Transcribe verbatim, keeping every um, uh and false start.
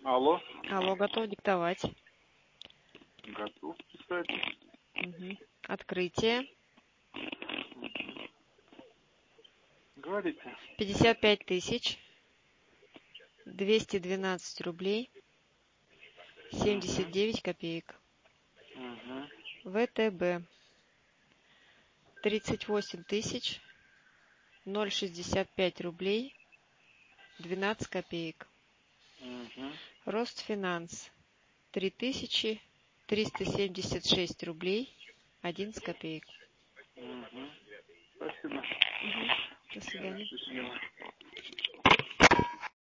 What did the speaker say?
Алло. Алло, готов диктовать. Готов писать. Угу. Открытие. Говорите. пятьдесят пять тысяч двести двенадцать рублей семьдесят девять копеек. Угу. ВТБ тридцать восемь тысяч ноль шестьдесят пять рублей двенадцать копеек. Угу. Ростфинанс три тысячи триста семьдесят шесть рублей одиннадцать копеек. Угу. Спасибо. Угу. До свидания. До свидания.